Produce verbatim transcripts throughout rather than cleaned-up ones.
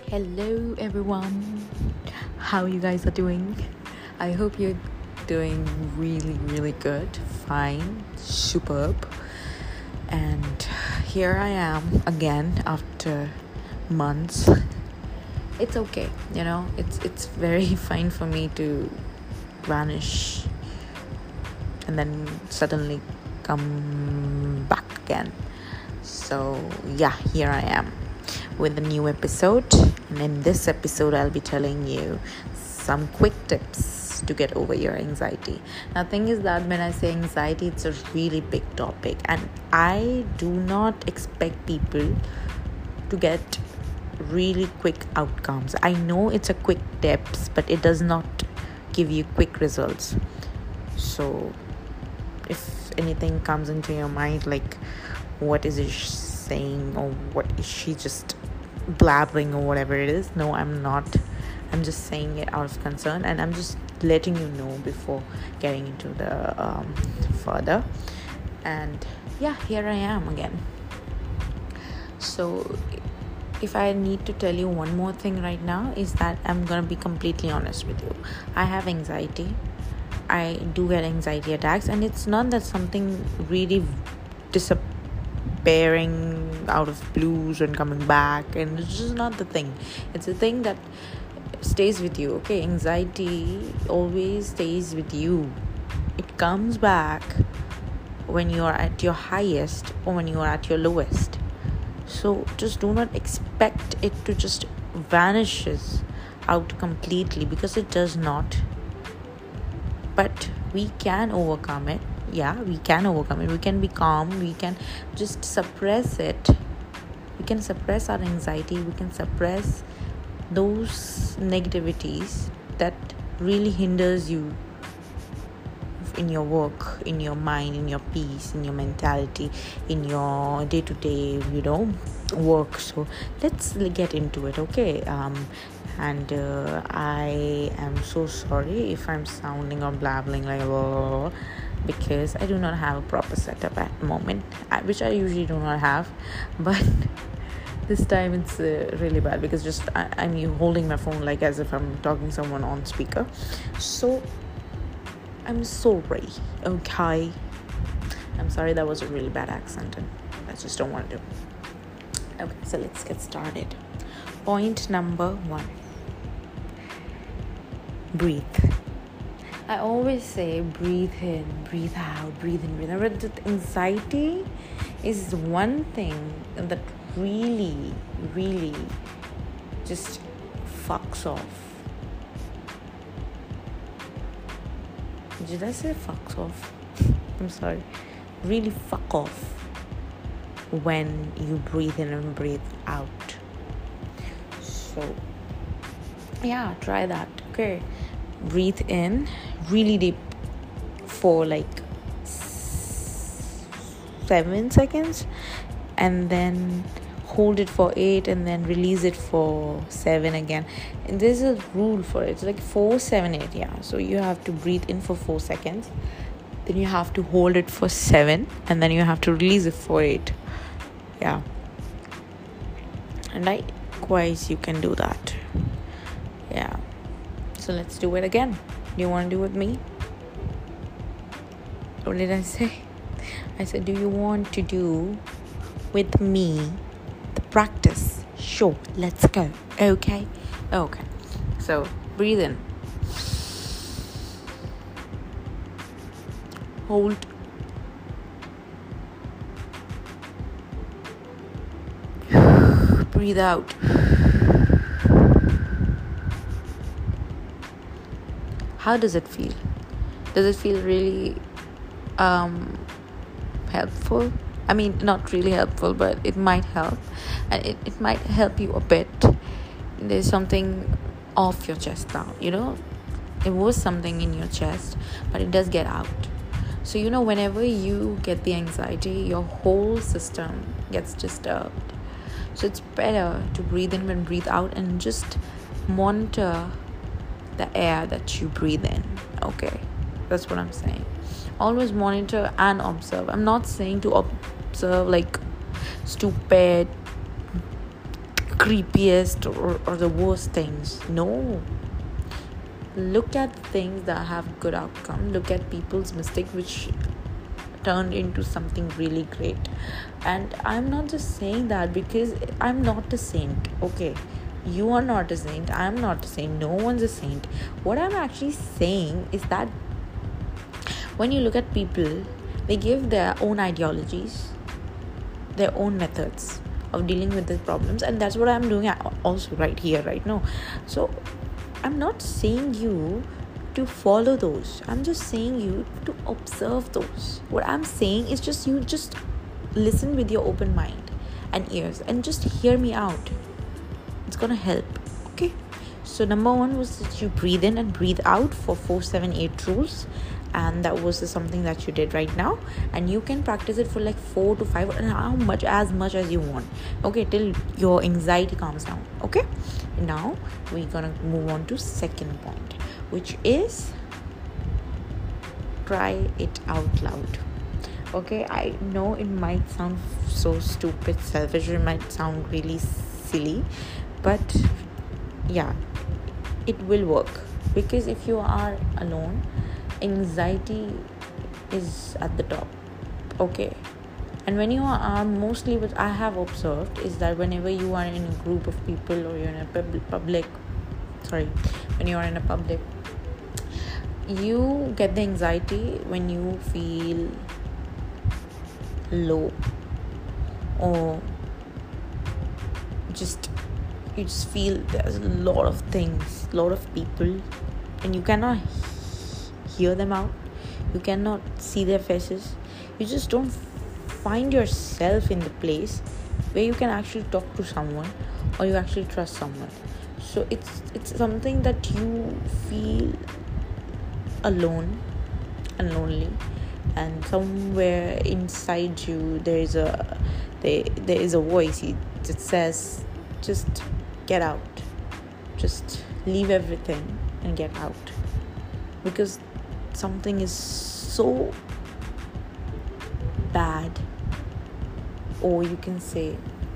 Hello everyone. How you guys are doing? I hope you're doing really really good. Fine. Superb. And here I am again after months. It's okay, you know. It's it's very fine for me to vanish and then suddenly come back again. So, yeah, here I am with a new episode, and in this episode I'll be telling you some quick tips to get over your anxiety. Now, thing is that when I say anxiety, it's a really big topic, and I do not expect people to get really quick outcomes. I know it's a quick tips, but it does not give you quick results. So if anything comes into your mind, like what is it saying, or what is she just blabbering, or whatever it is, no, I'm not. I'm just saying it out of concern, and I'm just letting you know before getting into the um, further. And yeah, here I am again. So if I need to tell you one more thing right now, is that I'm gonna be completely honest with you. I have anxiety. I do get anxiety attacks, and it's not that something really disappearing out of blues and coming back, and it's just not the thing. It's a thing that stays with you. Okay, anxiety always stays with you. It comes back when you are at your highest or when you are at your lowest. So just do not expect it to just vanishes out completely, because it does not. But we can overcome it. Yeah, we can overcome it. We can be calm. We can just suppress it. We can suppress our anxiety. We can suppress those negativities that really hinders you in your work, in your mind, in your peace, in your mentality, in your day-to-day, you know, work. So let's get into it, okay? Um, and uh, I am so sorry if I'm sounding or blabbling like blah, blah, blah, because I do not have a proper setup at the moment, which I usually do not have, but this time it's uh, really bad, because just I, I'm holding my phone like as if I'm talking to someone on speaker. So I'm sorry, okay? I'm sorry, that was a really bad accent, and I just don't want to do. Okay, so let's get started. Point number one. Breathe. I always say breathe in, breathe out, breathe in, breathe out. But anxiety is one thing that really, really just fucks off. Did I say fucks off? I'm sorry. Really fuck off when you breathe in and breathe out. So, yeah, try that. Okay. Breathe in really deep for like seven seconds, and then hold it for eight, and then release it for seven again. And there's a rule for it. It's like four, seven, eight. Yeah. So you have to breathe in for four seconds, then you have to hold it for seven, and then you have to release it for eight. Yeah. And likewise, you can do that. Yeah. So let's do it again. Do you want to do it with me? What did I say? I said, do you want to do with me the practice? Sure, let's go. Okay? Okay. So breathe in. Hold. Breathe out. How does it feel? Does it feel really um, helpful? I mean, not really helpful, but it might help. And it, it might help you a bit. There's something off your chest now, you know? It was something in your chest, but it does get out. So, you know, whenever you get the anxiety, your whole system gets disturbed. So it's better to breathe in and breathe out, and just monitor the air that you breathe in. Okay, that's what I'm saying. Always monitor and observe. I'm not saying to observe like stupid creepiest or, or the worst things. No. Look at things that have good outcome. Look at people's mistakes which turned into something really great. And I'm not just saying that because I'm not a saint. Okay, you are not a saint, I'm not a saint, no one's a saint. What I'm actually saying is that when you look at people, they give their own ideologies, their own methods of dealing with the problems, and that's what I'm doing also right here, right now. So I'm not saying you to follow those. I'm just saying you to observe those. What I'm saying is just you just listen with your open mind and ears and just hear me out. It's gonna help. Okay. So number one was that you breathe in and breathe out for four, seven, eight rules. And that was something that you did right now, and you can practice it for like four to five and how much as much as you want, okay, till your anxiety calms down. Okay, now we're gonna move on to second point, which is try it out loud. Okay, I know it might sound so stupid, selfish, it might sound really silly, but yeah, it will work. Because if you are alone, anxiety is at the top. Okay, and when you are mostly, what I have observed is that whenever you are in a group of people or you're in a pub- public sorry when you are in a public, you get the anxiety when you feel low, or just you just feel there's a lot of things, a lot of people, and you cannot hear them out, you cannot see their faces, you just don't find yourself in the place where you can actually talk to someone or you actually trust someone. So it's it's something that you feel alone and lonely, and somewhere inside you there is a there, there is a voice that says, just get out, just leave everything and get out, because something is so bad, or you can say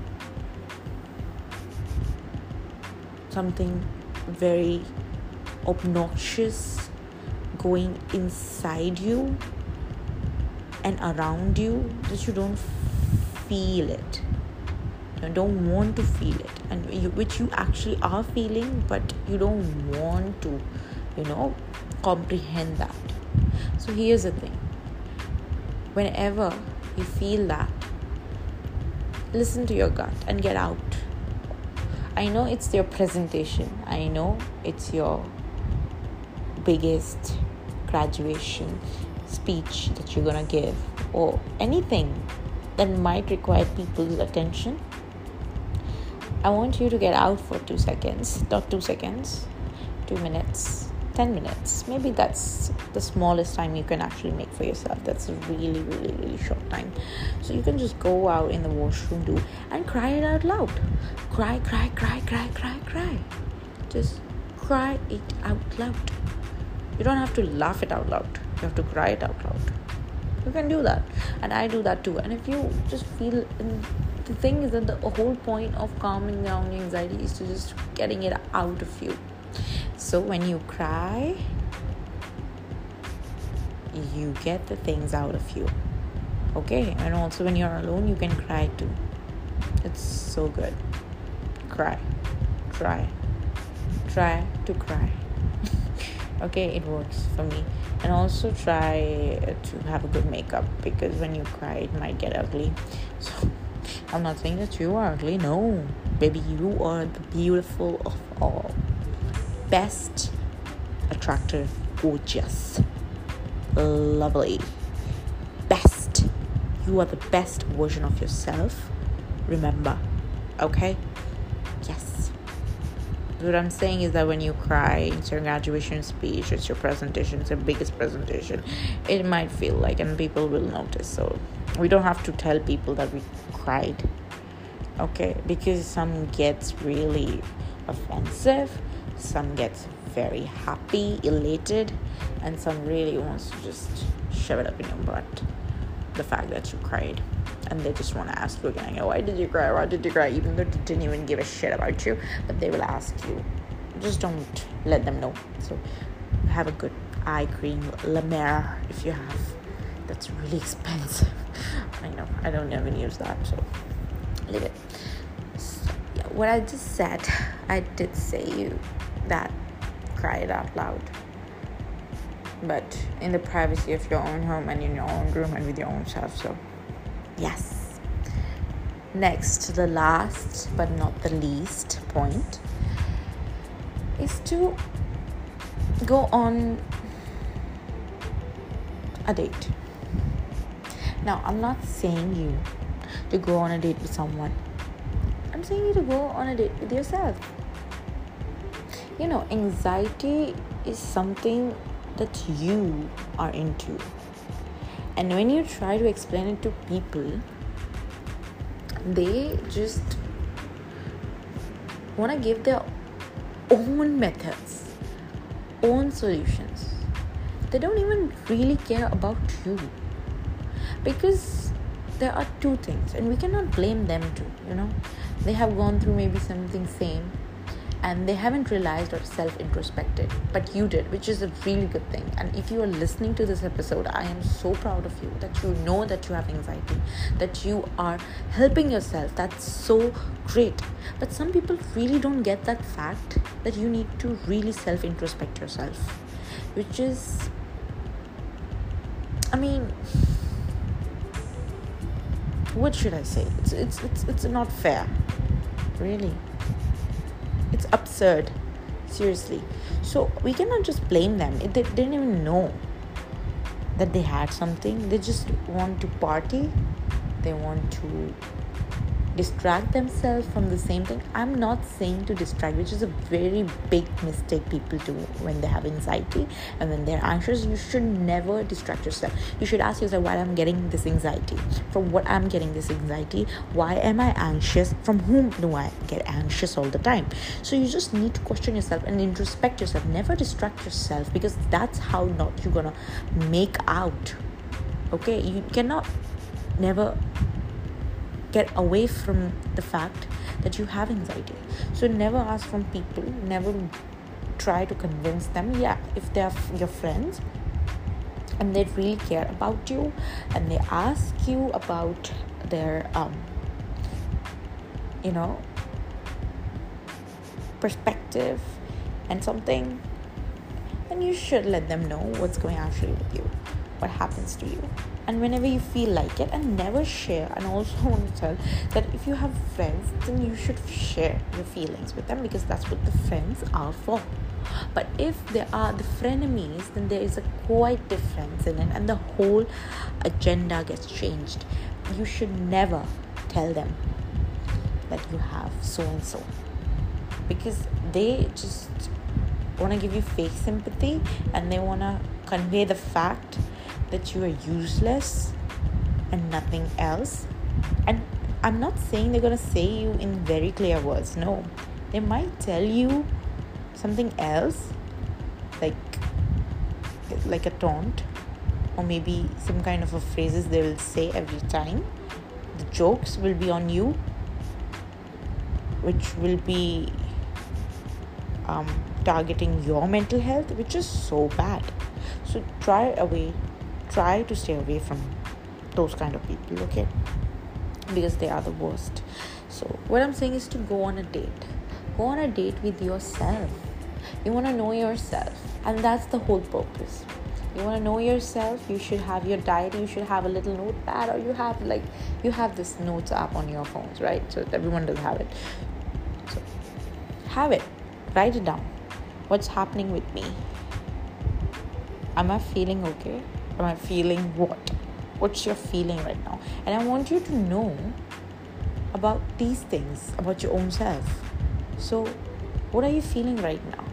something very obnoxious going inside you and around you, that you don't feel it, you don't want to feel it, and you, which you actually are feeling, but you don't want to, you know, comprehend that. So here's the thing, whenever you feel that, listen to your gut and get out. I know it's your presentation, I know it's your biggest graduation speech that you're gonna give, or anything that might require people's attention. I want you to get out for two seconds, not two seconds, two minutes, ten minutes. Maybe that's the smallest time you can actually make for yourself. That's a really, really, really short time. So you can just go out in the washroom, do, and cry it out loud. Cry, cry, cry, cry, cry, cry. Just cry it out loud. You don't have to laugh it out loud. You have to cry it out loud. You can do that. And I do that too. And if you just feel... And the thing is that the whole point of calming down your anxiety is to just getting it out of you. So when you cry, you get the things out of you. Okay? And also when you're alone, you can cry too. It's so good. Cry. Try. Try to cry. Okay, it works for me. And also try to have a good makeup, because when you cry, it might get ugly. So I'm not saying that you are ugly. No, baby, you are the beautiful of all. Best, attractive, gorgeous, lovely, best. You are the best version of yourself. Remember, okay? Yes. What I'm saying is that when you cry, it's your graduation speech, it's your presentation, it's your biggest presentation, it might feel like, and people will notice. So we don't have to tell people that we cried, okay? Because some gets really offensive, some gets very happy, elated, and some really wants to just shove it up in your butt, the fact that you cried. and they just want to ask you again, why did you cry? Why did you cry? Even though they didn't even give a shit about you, but they will ask you. Just don't let them know. So have a good eye cream, La Mer, if you have. That's really expensive. I know, I don't even use that, so leave it. So, yeah, what I just said, I did say you that cry it out loud, but in the privacy of your own home and in your own room and with your own self. So yes. Next, the last but not the least point is to go on a date. Now, I'm not saying you to go on a date with someone. I'm saying you to go on a date with yourself. You know, anxiety is something that you are into. And when you try to explain it to people, they just want to give their own methods, own solutions. They don't even really care about you. Because there are two things, and we cannot blame them too, you know. They have gone through maybe something same, and they haven't realized or self-introspected, but you did, which is a really good thing. And if you are listening to this episode, I am so proud of you that you know that you have anxiety, that you are helping yourself. That's so great. But some people really don't get that fact that you need to really self-introspect yourself, which is, I mean, what should I say? It's it's it's it's not fair, really. It's absurd, seriously. So we cannot just blame them. They didn't even know that they had something. They just want to party. They want to distract themselves from the same thing. I'm not saying to distract, which is a very big mistake people do when they have anxiety and when they're anxious. You should never distract yourself. You should ask yourself, why I'm getting this anxiety, from what I'm getting this anxiety, why am I anxious, from whom do I get anxious all the time. So you just need to question yourself and introspect yourself. Never distract yourself, because that's how not you're gonna make out. Okay, you cannot never get away from the fact that you have anxiety. So never ask from people, never try to convince them. Yeah, if they are your friends and they really care about you and they ask you about their um you know perspective and something, then you should let them know what's going actually with you, what happens to you. And whenever you feel like it, and never share. And also want to tell that if you have friends, then you should share your feelings with them, because that's what the friends are for. But if they are the frenemies, then there is a quite difference in it, and the whole agenda gets changed. You should never tell them that you have so and so, because they just want to give you fake sympathy, and they want to convey the fact that you are useless and nothing else. And I'm not saying they're going to say you in very clear words. No, they might tell you something else, like like a taunt, or maybe some kind of a phrases they will say every time. The jokes will be on you, which will be um, targeting your mental health, which is so bad. So try away try to stay away from those kind of people, okay? Because they are the worst. So what I'm saying is to go on a date. Go on a date with yourself. You want to know yourself, and that's the whole purpose. You want to know yourself, you should have your diary, you should have a little notepad, or you have like you have this notes app on your phones, right? So everyone does have it. So have it. Write it down. What's happening with me? Am I feeling okay? Am I feeling what? What's your feeling right now? And I want you to know about these things, about your own self. So what are you feeling right now?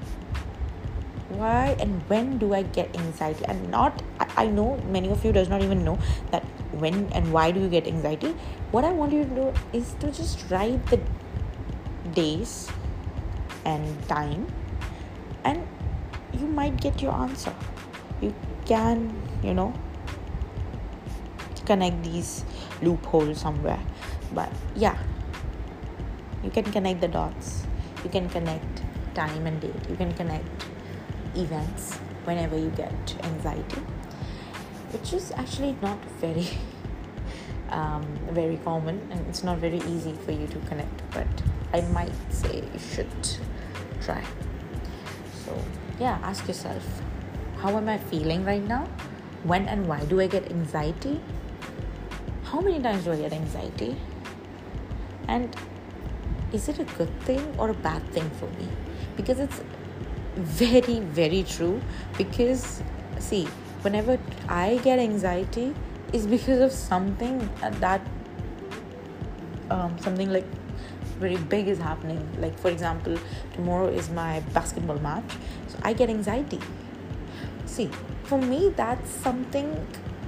Why and when do I get anxiety? And not, I, I know many of you does not even know that when and why do you get anxiety. What I want you to do is to just write the days and time, and you might get your answer. You can, you know, connect these loopholes somewhere. But yeah, you can connect the dots. You can connect time and date. You can connect events whenever you get anxiety, which is actually not very um, very common, and it's not very easy for you to connect, but I might say you should try. So yeah, ask yourself, how am I feeling right now? When and why do I get anxiety? How many times do I get anxiety? And is it a good thing or a bad thing for me? Because it's very, very true. Because see, whenever I get anxiety, it's because of something that um, something like very big is happening. Like for example, tomorrow is my basketball match, so I get anxiety. See, for me, that's something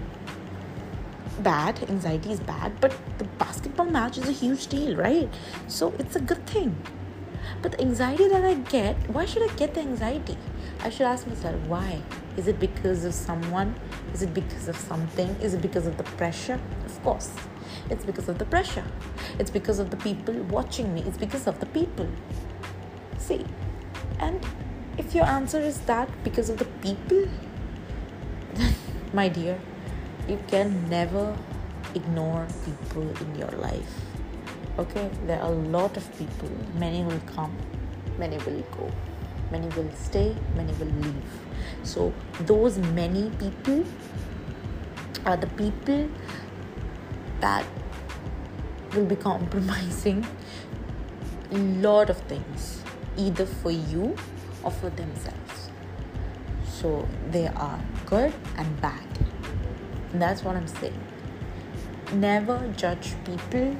bad. Anxiety is bad, but the basketball match is a huge deal, right? So it's a good thing. But the anxiety that I get, why should I get the anxiety? I should ask myself, why? Is it because of someone? Is it because of something? Is it because of the pressure? Of course, it's because of the pressure. It's because of the people watching me. It's because of the people. See, and if your answer is that because of the people, then my dear, you can never ignore people in your life. Okay, there are a lot of people. Many will come, many will go, many will stay, many will leave. So those many people are the people that will be compromising a lot of things, either for you or for themselves. So they are good and bad. And that's what I'm saying. Never judge people,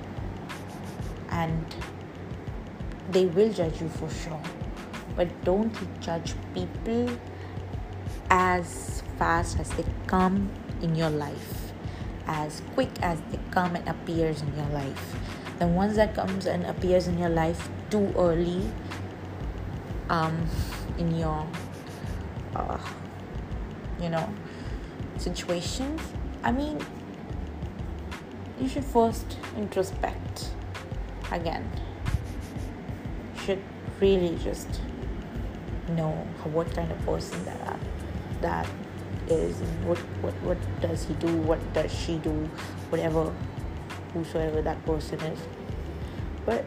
and they will judge you for sure, but don't judge people as fast as they come in your life, as quick as they come and appears in your life. The ones that comes and appears in your life too early um in your uh, you know situations, I mean, you should first introspect again. You should really just know what kind of person that are, that is, and what, what what does he do, what does she do, whatever, whosoever that person is. But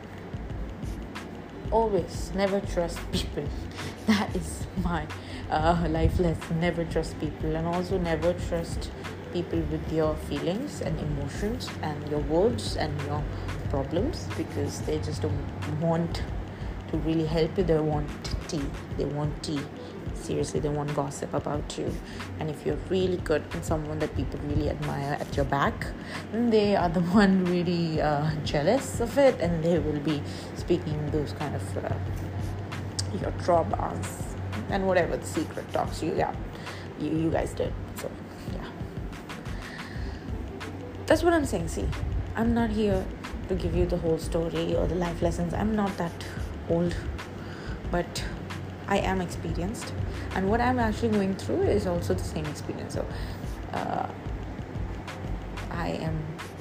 always never trust people. That is my uh, life lesson. Never trust people, and also never trust people with your feelings and emotions and your words and your problems, because they just don't want to really help you. They want tea. They want tea. Seriously, they want gossip about you. And if you're really good and someone that people really admire at your back, then they are the one really uh, jealous of it, and they will be speaking those kind of uh, your drawbacks and whatever the secret talks you yeah you, you guys did. So yeah, that's what I'm saying. See, I'm not here to give you the whole story or the life lessons. I'm not that old, but I am experienced, and what I'm actually going through is also the same experience. So uh, I am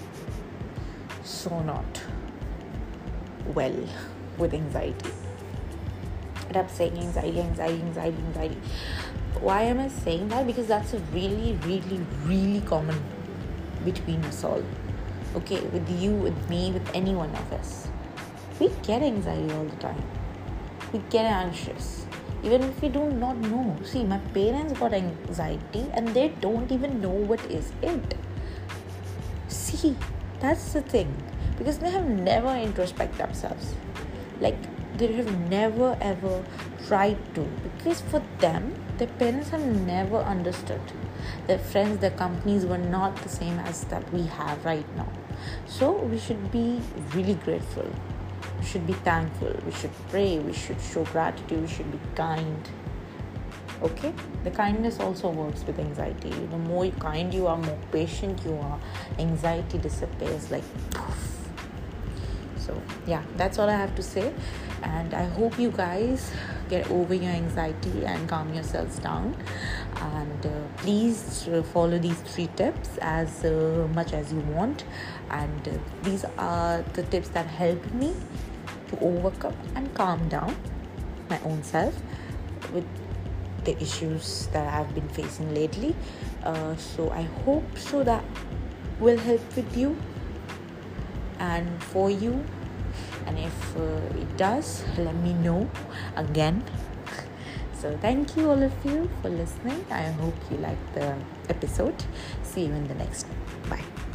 so not well with anxiety. And I'm saying anxiety, anxiety, anxiety, anxiety. Why am I saying that? Because that's a really, really, really common between us all. Okay, with you, with me, with any one of us. We get anxiety all the time. We get anxious. Even if we do not know. See, my parents got anxiety and they don't even know what is it. See, that's the thing. Because they have never introspect themselves. Like, they have never ever tried to. Because for them, their parents have never understood. Their friends, their companies were not the same as that we have right now. So we should be really grateful. We should be thankful. We should pray. We should show gratitude. We should be kind. Okay? The kindness also works with anxiety. The more kind you are, more patient you are, anxiety disappears like poof. So yeah, that's all I have to say. And I hope you guys get over your anxiety and calm yourselves down. and uh, please uh, follow these three tips as uh, much as you want. And uh, these are the tips that helped me to overcome and calm down my own self with the issues that I've been facing lately. Uh, so I hope so that will help with you and for you. And if uh, it does, let me know again. So thank you all of you for listening. I hope you liked the episode. See you in the next one. Bye.